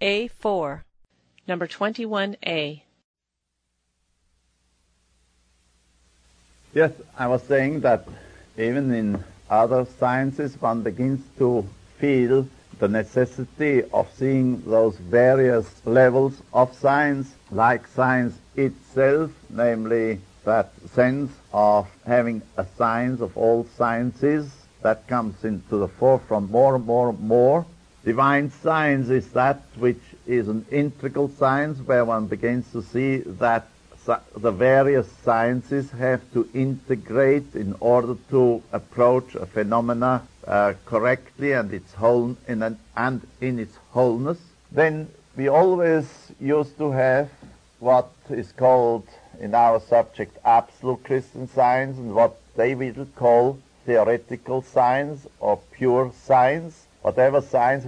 A4. Number 21A. Yes, I was saying that even in other sciences one begins to feel the necessity of seeing those various levels of science, like science itself, namely that sense of having a science of all sciences that comes into the forefront more and more and more. Divine science is that which is an integral science where one begins to see that the various sciences have to integrate in order to approach a phenomena correctly and in its wholeness. Then we always used to have what is called in our subject absolute Christian science and what they will call theoretical science or pure science. Whatever science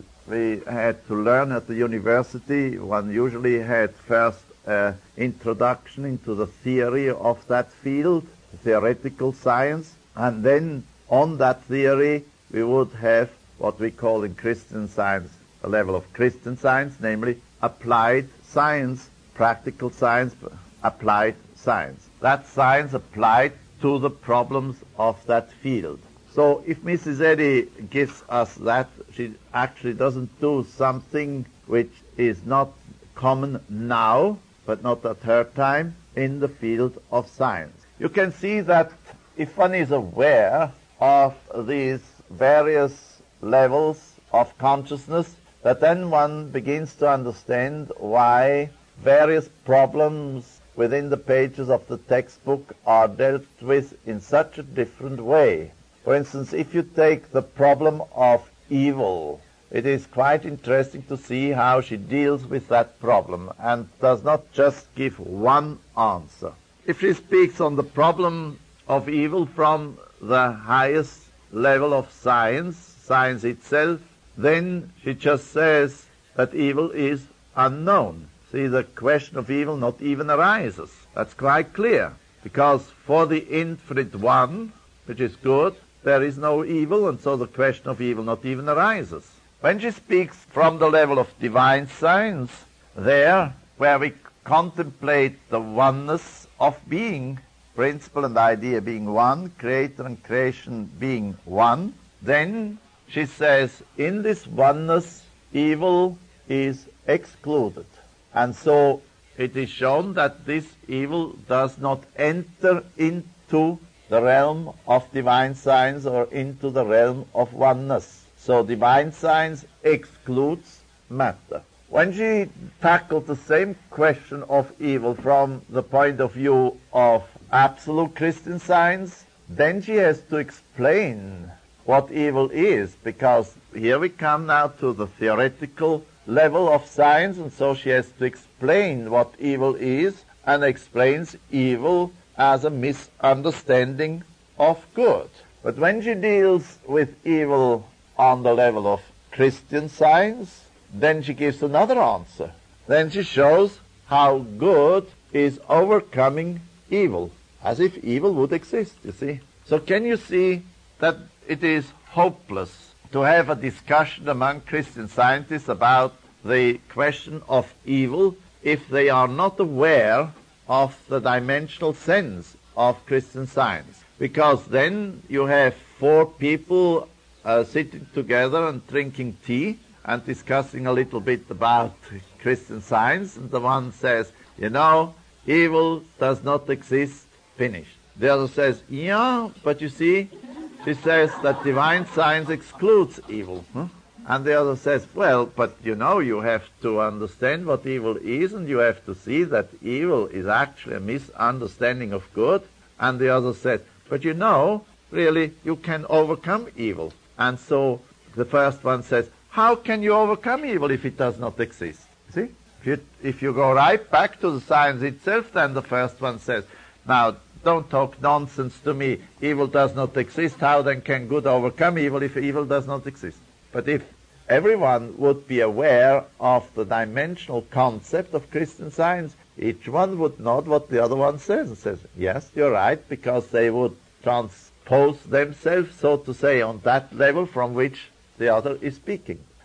we had to learn at the university, one usually had first introduction into the theory of that field, theoretical science, and then on that theory we would have what we call in Christian science a level of Christian science, namely applied science, practical science, applied science. That science applied to the problems of that field. So if Mrs. Eddy gives us that, she actually doesn't do something which is not common now, but not at her time, in the field of science. You can see that if one is aware of these various levels of consciousness, that then one begins to understand why various problems within the pages of the textbook are dealt with in such a different way. For instance, if you take the problem of evil, it is quite interesting to see how she deals with that problem and does not just give one answer. If she speaks on the problem of evil from the highest level of science, science itself, then she just says that evil is unknown. See, the question of evil not even arises. That's quite clear, because for the infinite one, which is good, there is no evil, and so the question of evil not even arises. When she speaks from the level of divine science, there, where we contemplate the oneness of being, principle and idea being one, creator and creation being one, then she says, in this oneness, evil is excluded. And so it is shown that this evil does not enter into the realm of divine science or into the realm of oneness. So divine science excludes matter. When she tackled the same question of evil from the point of view of absolute Christian science, then she has to explain what evil is, because here we come now to the theoretical level of science, and so she has to explain what evil is, and explains evil as a misunderstanding of good. But when she deals with evil on the level of Christian science, then she gives another answer. Then she shows how good is overcoming evil, as if evil would exist, you see. So can you see that it is hopeless to have a discussion among Christian scientists about the question of evil if they are not aware of the dimensional sense of Christian science? Because then you have four people sitting together and drinking tea and discussing a little bit about Christian science, and the one says, you know, evil does not exist, finished. The other says, yeah, but you see, she says that divine science excludes evil. And the other says, well, but you know, you have to understand what evil is, and you have to see that evil is actually a misunderstanding of good. And the other says, but you know, really, you can overcome evil. And so the first one says, how can you overcome evil if it does not exist? See? If you go right back to the science itself, then the first one says, now, don't talk nonsense to me. Evil does not exist. How then can good overcome evil if evil does not exist? But if everyone would be aware of the dimensional concept of Christian science, each one would nod what the other one says and says, yes, you're right, because they would transpose themselves, so to say, on that level from which the other is speaking.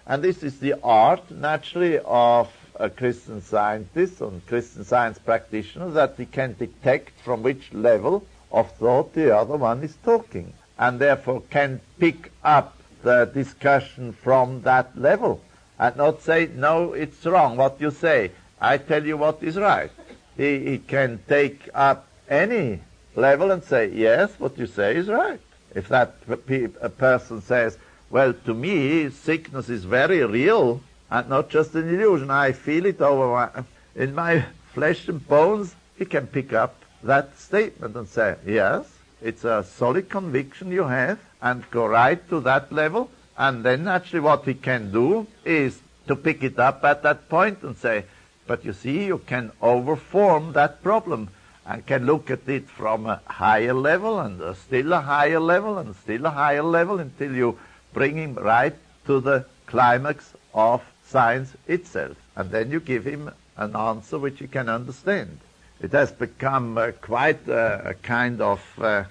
And this is the art, naturally, of a Christian scientist and Christian science practitioner, that he can detect from which level of thought the other one is talking, and therefore can pick up the discussion from that level and not say, no, it's wrong what you say, I tell you what is right. He can take up any level and say, yes, what you say is right. If that a person says, well, to me, sickness is very real and not just an illusion, I feel it in my flesh and bones, he can pick up that statement and say, yes, it's a solid conviction you have, and go right to that level. And then actually what he can do is to pick it up at that point and say, but you see, you can overform that problem and can look at it from a higher level and still a higher level and still a higher level until you bring him right to the climax of science itself. And then you give him an answer which he can understand. It has become quite a kind of,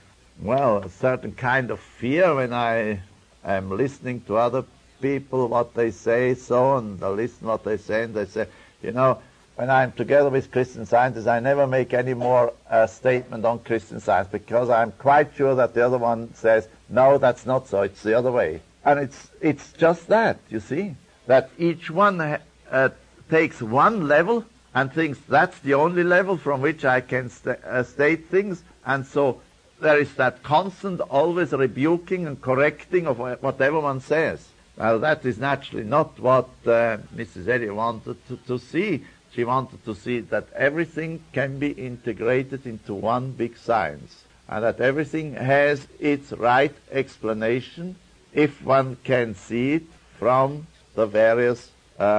a certain kind of fear when I am listening to other people, what they say, and I listen what they say, and they say, you know, when I'm together with Christian scientists, I never make any more statement on Christian science, because I'm quite sure that the other one says, no, that's not so, it's the other way. And it's just that, you see, that each one takes one level and thinks that's the only level from which I can state things, and so there is that constant, always rebuking and correcting of whatever one says. Well, that is naturally not what Mrs. Elliot wanted to see. She wanted to see that everything can be integrated into one big science, and that everything has its right explanation if one can see it from the various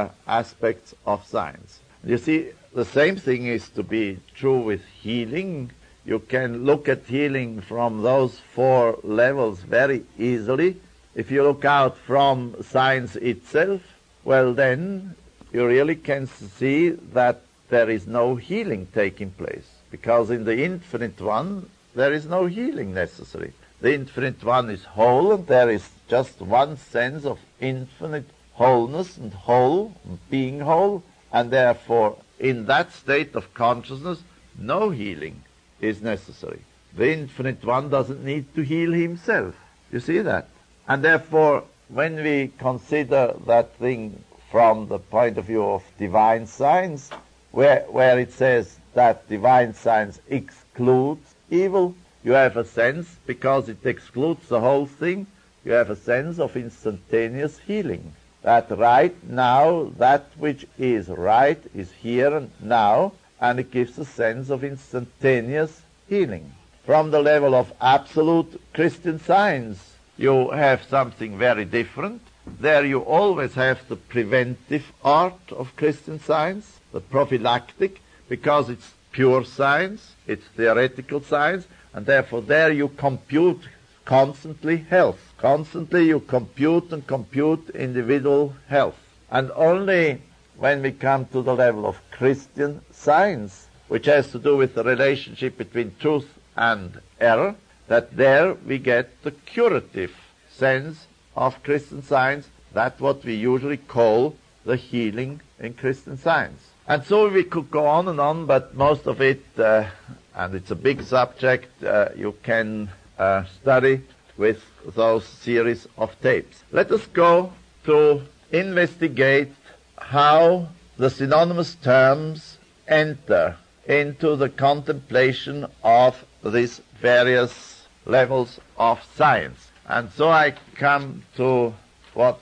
aspects of science. You see, the same thing is to be true with healing. You can look at healing from those four levels very easily. If you look out from science itself, well then you really can see that there is no healing taking place, because in the infinite one there is no healing necessary. The infinite one is whole, and there is just one sense of infinite wholeness and whole, being whole, and therefore in that state of consciousness no healing is necessary. The infinite one doesn't need to heal himself. You see that? And therefore, when we consider that thing from the point of view of divine science, where it says that divine science excludes evil, you have a sense, because it excludes the whole thing, you have a sense of instantaneous healing. That right now, that which is right is here and now, and it gives a sense of instantaneous healing. From the level of absolute Christian science, you have something very different. There you always have the preventive art of Christian science, the prophylactic, because it's pure science, it's theoretical science, and therefore there you compute constantly health. Constantly you compute and compute individual health. And only when we come to the level of Christian science, which has to do with the relationship between truth and error, that there we get the curative sense of Christian science, that's what we usually call the healing in Christian science. And so we could go on, but most of it, and it's a big subject, you can study with those series of tapes. Let us go to investigate how the synonymous terms enter into the contemplation of these various levels of science. And so I come to what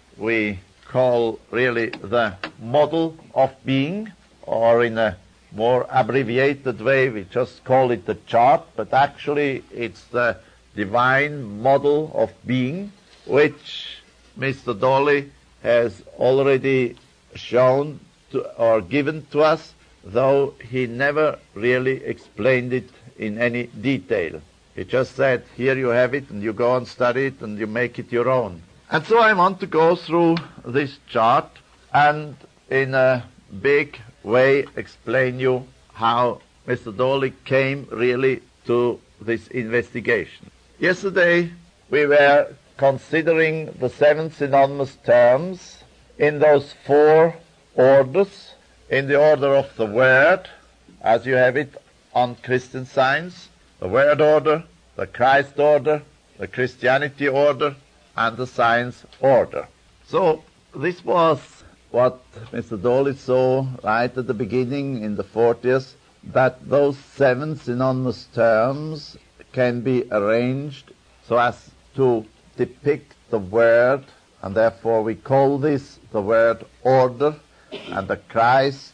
we call really the model of being, or in a more abbreviated way, we just call it the chart, but actually it's the divine model of being, which Mr. Dawley has already shown or given to us, though he never really explained it in any detail. He just said, here you have it, and you go and study it, and you make it your own. And so I want to go through this chart and in a big way explain you how Mr. Dawley came really to this investigation. Yesterday we were considering the 7 synonymous terms in those four orders, in the order of the Word, as you have it on Christian Science, the Word order, the Christ order, the Christianity order, and the Science order. So this was what Mr. Dawley saw right at the beginning in the 40s, that those 7 synonymous terms can be arranged so as to depict the Word, and therefore we call this the Word order, and the Christ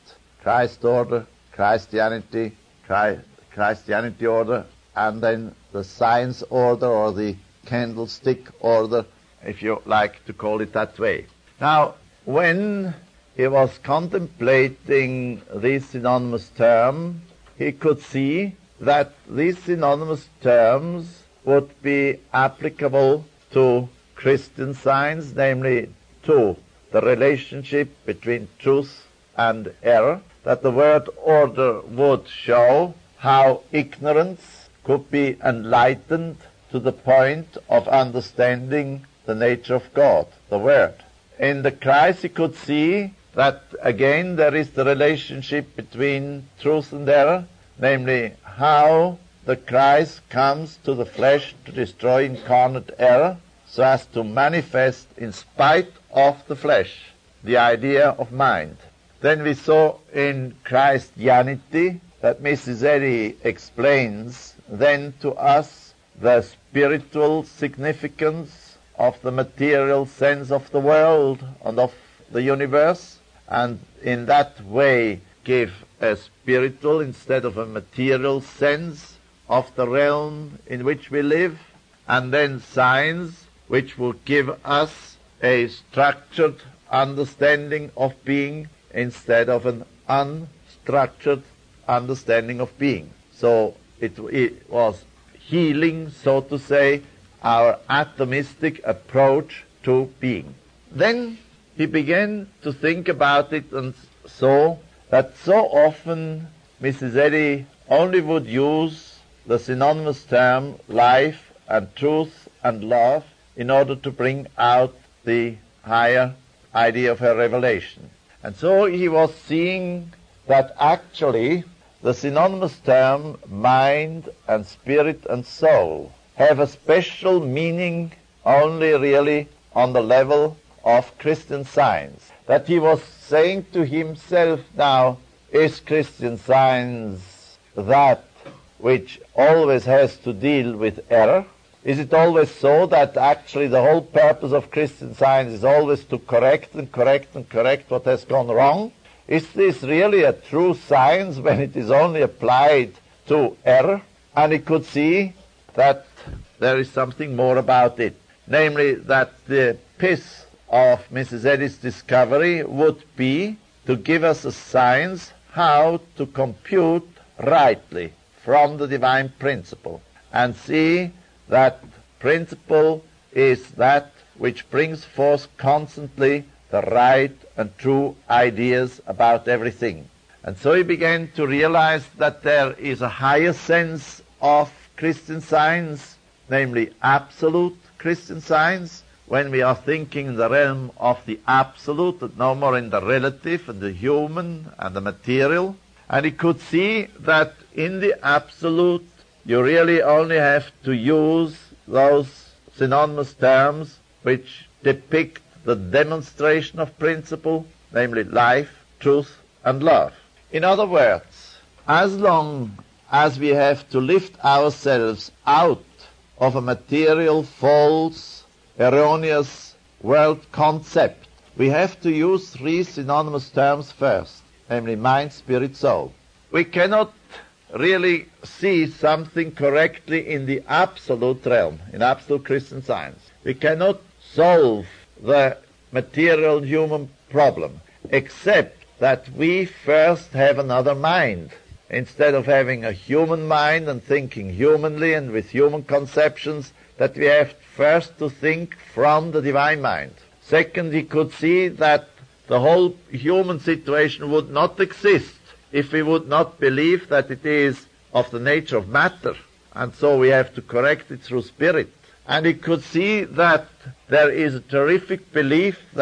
order, Christianity, Christianity order, and then the Science order, or the candlestick order, if you like to call it that way. Now, when he was contemplating this synonymous term, he could see that these synonymous terms would be applicable to Christian Science, namely to the relationship between truth and error, that the word order would show how ignorance could be enlightened to the point of understanding the nature of God, the Word. In the Christ, he could see that, again, there is the relationship between truth and error, namely how the Christ comes to the flesh to destroy incarnate error, so as to manifest, in spite of the flesh, the idea of mind. Then we saw in Christianity that Mrs. Eddy explains then to us the spiritual significance of the material sense of the world and of the universe, and in that way give a spiritual instead of a material sense of the realm in which we live, and then science, which will give us a structured understanding of being instead of an unstructured understanding of being. So it was healing, so to say, our atomistic approach to being. Then he began to think about it and saw that so often Mrs. Eddy only would use the synonymous term life and truth and love in order to bring out the higher idea of her revelation. And so he was seeing that actually the synonymous term mind and spirit and soul have a special meaning only really on the level of Christian Science. That he was saying to himself now, is Christian Science that which always has to deal with error? Is it always so that actually the whole purpose of Christian Science is always to correct and correct and correct what has gone wrong? Is this really a true science when it is only applied to error? And he could see that there is something more about it, namely that the piece of Mrs. Eddy's discovery would be to give us a science how to compute rightly from the divine principle, and see that principle is that which brings forth constantly the right and true ideas about everything. And so he began to realize that there is a higher sense of Christian Science, namely absolute Christian Science, when we are thinking in the realm of the absolute and no more in the relative and the human and the material. And he could see that in the absolute you really only have to use those synonymous terms which depict the demonstration of principle, namely life, truth, and love. In other words, as long as we have to lift ourselves out of a material, false, erroneous world concept, we have to use 3 synonymous terms first, namely mind, spirit, soul. We cannot really see something correctly in the absolute realm, in absolute Christian Science. We cannot solve the material human problem, except that we first have another mind. Instead of having a human mind and thinking humanly and with human conceptions, that we have first to think from the divine mind. Second, he could see that the whole human situation would not exist if we would not believe that it is of the nature of matter, and so we have to correct it through spirit. And he could see that there is a terrific belief that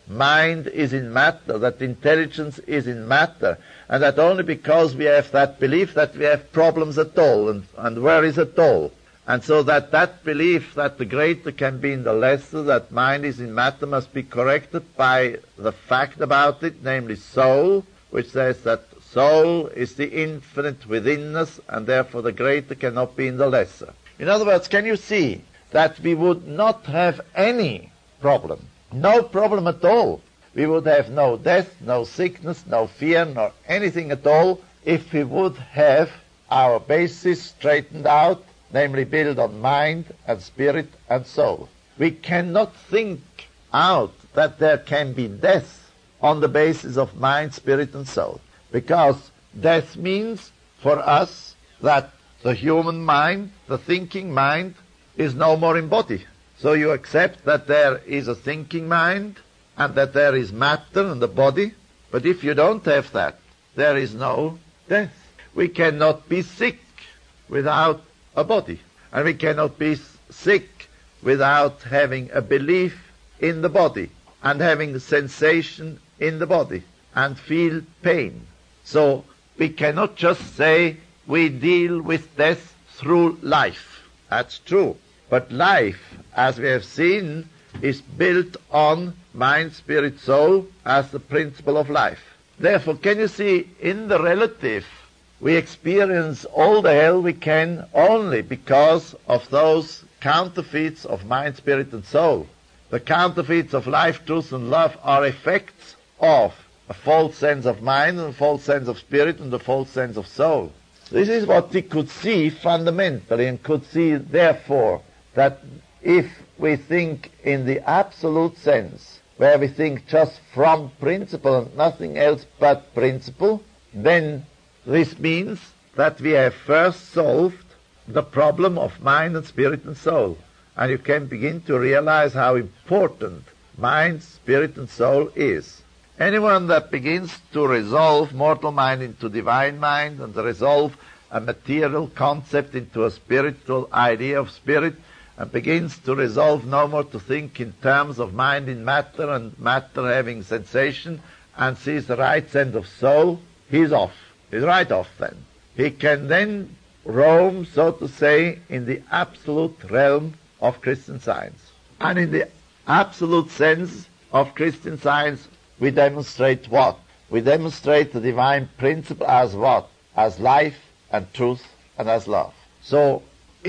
mind is in matter, that intelligence is in matter, and that only because we have that belief that we have problems at all, and where is at all. And so that belief that the greater can be in the lesser, that mind is in matter, must be corrected by the fact about it, namely soul, which says that soul is the infinite within us, and therefore the greater cannot be in the lesser. In other words, can you see that we would not have any problem, no problem at all? We would have no death, no sickness, no fear, nor anything at all, if we would have our basis straightened out, namely built on mind and spirit and soul. We cannot think out that there can be death on the basis of mind, spirit and soul, because death means for us that the human mind, the thinking mind, is no more in body. So you accept that there is a thinking mind and that there is matter in the body, but if you don't have that, there is no death. We cannot be sick without a body, and we cannot be sick without having a belief in the body and having a sensation in the body and feel pain. So we cannot just say we deal with death through life. That's true. But life, as we have seen, is built on mind, spirit, soul as the principle of life. Therefore, can you see, in the relative, we experience all the hell we can only because of those counterfeits of mind, spirit, and soul. The counterfeits of life, truth, and love are effects of a false sense of mind and a false sense of spirit and a false sense of soul. This is what we could see fundamentally, and could see, therefore, that if we think in the absolute sense, where we think just from principle and nothing else but principle, then this means that we have first solved the problem of mind and spirit and soul. And you can begin to realize how important mind, spirit and soul is. Anyone that begins to resolve mortal mind into divine mind and resolve a material concept into a spiritual idea of spirit, and begins to resolve no more to think in terms of mind in matter and matter having sensation, and sees the right sense of soul, he's off. He's right off then. He can then roam, so to say, in the absolute realm of Christian Science. And in the absolute sense of Christian Science, we demonstrate what? We demonstrate the divine principle as what? As life and truth and as love. So,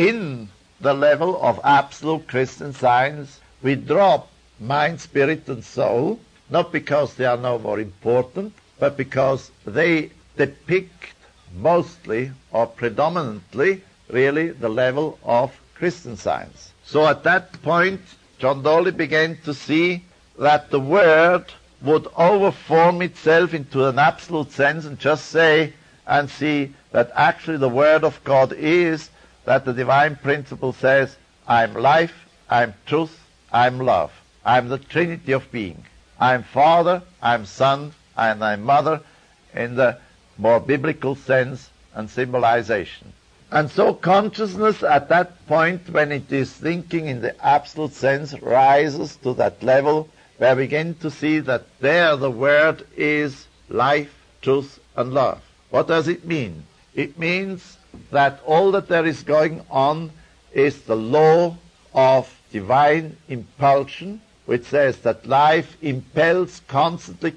in the level of absolute Christian Science, we drop mind, spirit and soul, not because they are no more important, but because they depict mostly or predominantly really the level of Christian Science. So at that point, John Dolly began to see that the Word would overform itself into an absolute sense and just say and see that actually the Word of God is that the divine principle says, I'm life, I'm truth, I'm love. I'm the Trinity of being. I'm Father, I'm Son, and I'm Mother in the more biblical sense and symbolization. And so consciousness at that point, when it is thinking in the absolute sense, rises to that level where we begin to see that there the Word is life, truth, and love. What does it mean? It means that all that there is going on is the law of divine impulsion, which says that life impels constantly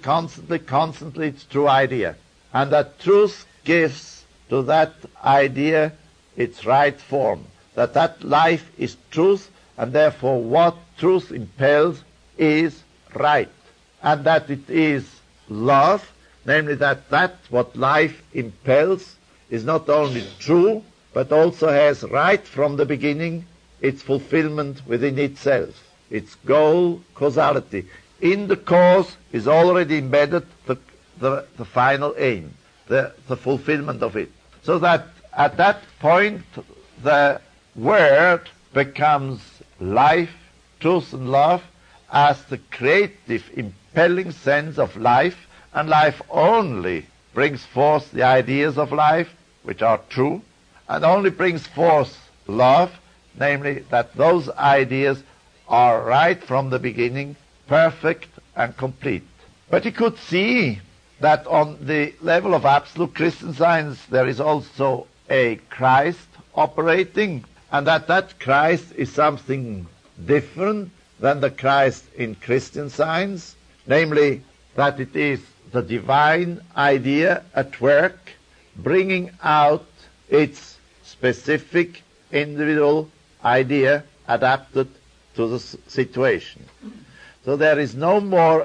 its true idea. And that truth gives to that idea its right form. That life is truth, and therefore what truth impels is right. And that it is love, namely that what life impels is not only true, but also has right from the beginning its fulfillment within itself, its goal, causality. In the cause is already embedded the final aim, the fulfillment of it. So that at that point the Word becomes life, truth and love as the creative, impelling sense of life, and life only brings forth the ideas of life, which are true, and only brings forth love, namely that those ideas are right from the beginning, perfect and complete. But he could see that on the level of absolute Christian science there is also a Christ operating, and that Christ is something different than the Christ in Christian science, namely that it is the divine idea at work, bringing out its specific individual idea adapted to the situation. So there is no more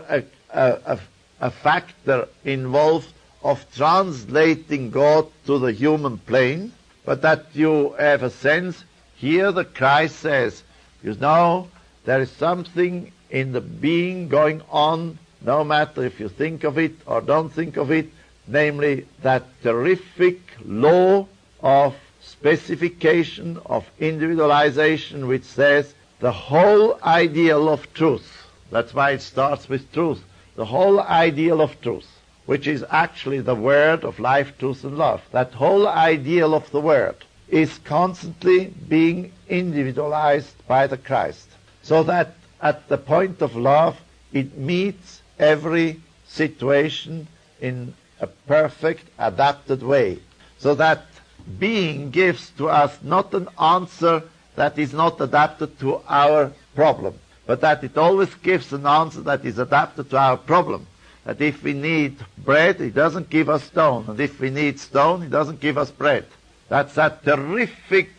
a factor involved of translating God to the human plane, but that you have a sense, here the Christ says, you know, there is something in the being going on, no matter if you think of it or don't think of it, namely that terrific law of specification, of individualization, which says the whole ideal of truth. That's why it starts with truth. The whole ideal of truth, which is actually the word of life, truth, and love. That whole ideal of the word is constantly being individualized by the Christ. So that at the point of love, it meets every situation in a perfect, adapted way. So that being gives to us not an answer that is not adapted to our problem, but that it always gives an answer that is adapted to our problem. That if we need bread, it doesn't give us stone, and if we need stone, it doesn't give us bread. That's a terrific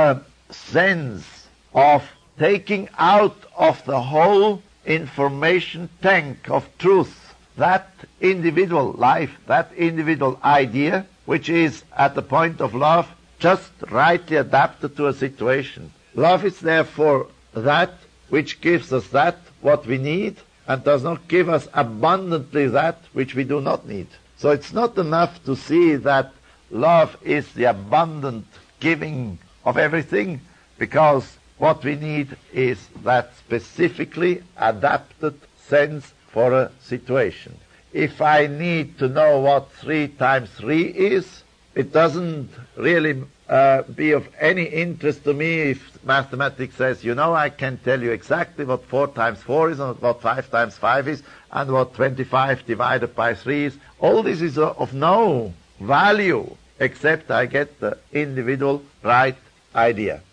sense of taking out of the whole information tank of truth that individual life, that individual idea, which is at the point of love just rightly adapted to a situation. Love is therefore that which gives us that what we need and does not give us abundantly that which we do not need. So it's not enough to see that love is the abundant giving of everything, because what we need is that specifically adapted sense for a situation. If I need to know what 3 times 3 is, it doesn't really be of any interest to me if mathematics says, you know, I can tell you exactly what 4 times 4 is and what 5 times 5 is and what 25 divided by 3 is. All this is of no value except I get the individual right idea.